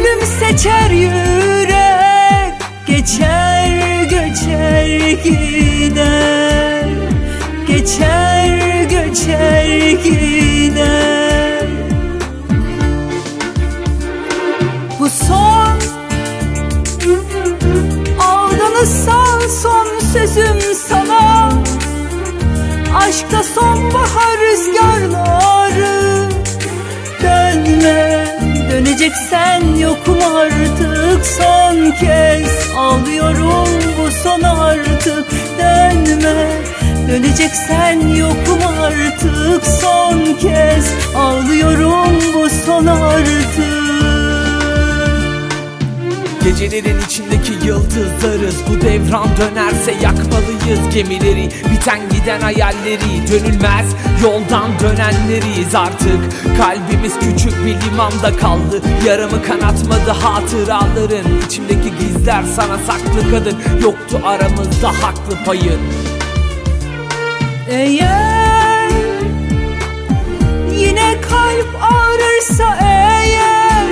ölüm seçer yürek, geçer göçer gider, geçer göçer gider. Bu son aldanırsan son sözüm sana, aşkta sonbahar rüzgarları. Dönme, döneceksen yokum artık, son kez ağlıyorum bu son artık. Dönme, döneceksen yokum artık, son kez ağlıyorum bu son artık. Gecelerin içindeki yıldızlarız, bu devran dönerse yakmalıyız gemileri. Biten giden hayalleri, dönülmez yoldan dönenleriyiz artık. Kalbimiz küçük bir limanda kaldı, yaramı kanatmadı hatıraların. İçimdeki gizler sana saklı kadın, yoktu aramızda haklı payın. Eğer yine kalp ağrırsa eğer,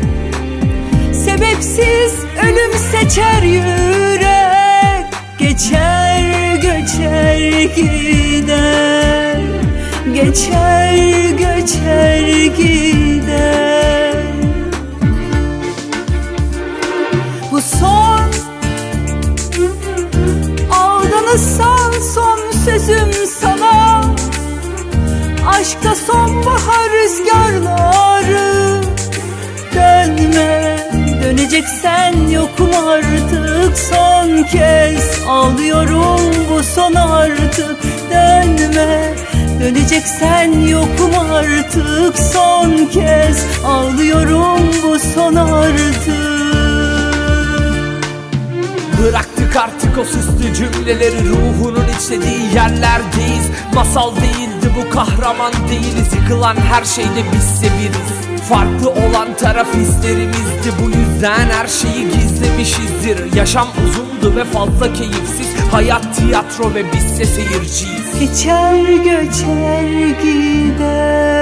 sebepsiz ölüm seçer yürek, geçer göçer gider, geçer göçer gider. Bu son aldanırsan son sözüm sana, aşkta sonbahar rüzgarları. Dönme, döneceksen yokum artık, son kez ağlıyorum bu son artık. Dönme, döneceksen yokum artık, son kez ağlıyorum bu son artık. Bıraktık artık o süslü cümleleri, ruhunun işlediği yerlerdeyiz. Masal değildi bu, kahraman değiliz, yıkılan her şeyde bizse biriz. Farklı olan taraf hislerimizdi, bu yüzden her şeyi gizlemişizdir. Yaşam uzundu ve fazla keyifsiz, hayat tiyatro ve bizse seyirciyiz. Geçer göçer gider.